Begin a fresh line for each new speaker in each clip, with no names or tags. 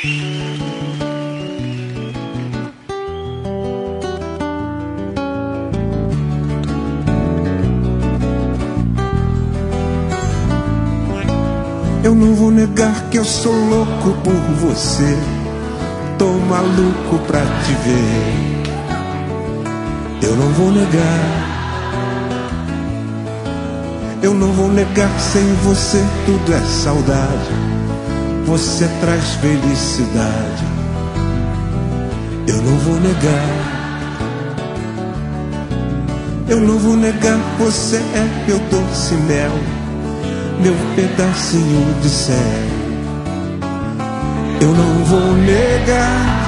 Eu não vou negar que eu sou louco por você. Tô maluco pra te ver. Eu não vou negar. Eu não vou negar que sem você tudo é saudade. Você traz felicidade. Eu não vou negar. Eu não vou negar que você é meu doce mel, meu pedacinho de céu. Eu não vou negar.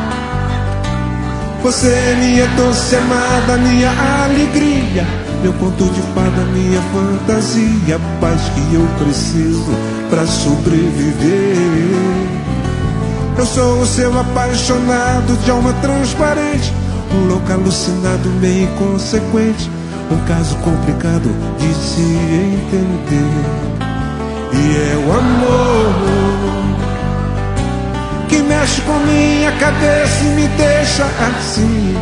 Você é minha doce amada, minha alegria, meu conto de fada, minha fantasia, a paz que eu preciso pra sobreviver. Eu sou o seu apaixonado de alma transparente, um louco alucinado meio inconsequente, um caso complicado de se entender. E é o amor que mexe com minha cabeça e me deixa assim,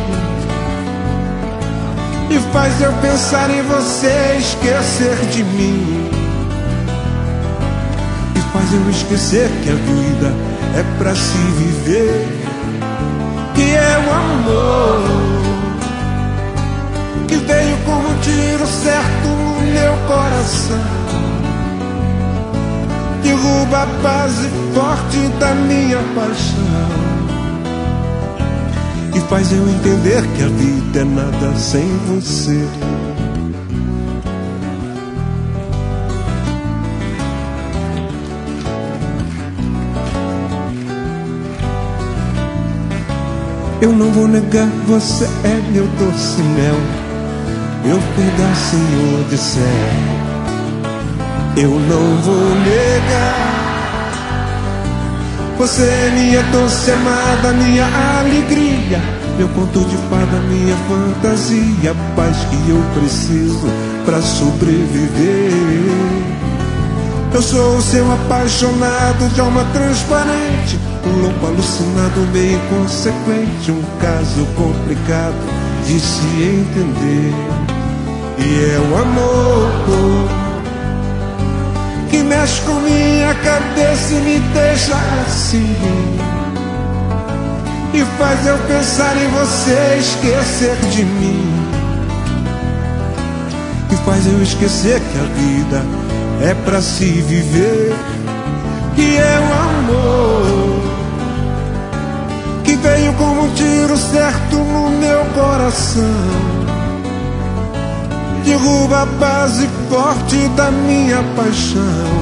e faz eu pensar em você, esquecer de mim, e faz eu esquecer que a vida é pra se viver. Que é o amor que veio como um tiro certo no meu coração, derruba a base forte da minha paixão, e faz eu entender que a vida é nada sem você. Eu não vou negar, você é meu doce mel, meu pedacinho de céu. Eu não vou negar. Você é minha doce amada, minha alegria, meu conto de fada, minha fantasia, a paz que eu preciso pra sobreviver. Eu sou o seu apaixonado de alma transparente, um louco alucinado meio inconsequente, um caso complicado de se entender. E é o amor que mexe com minha cabeça e me deixa assim, e faz eu pensar em você, esquecer de mim, e faz eu esquecer que a vida é pra se viver. Que é o amor que veio como um tiro certo no meu coração, derruba a base forte da minha paixão,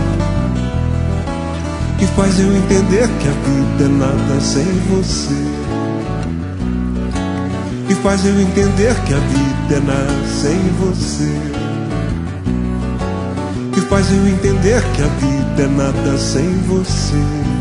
que faz eu entender que a vida é nada sem você, que faz eu entender que a vida é nada sem você, que faz eu entender que a vida é nada sem você.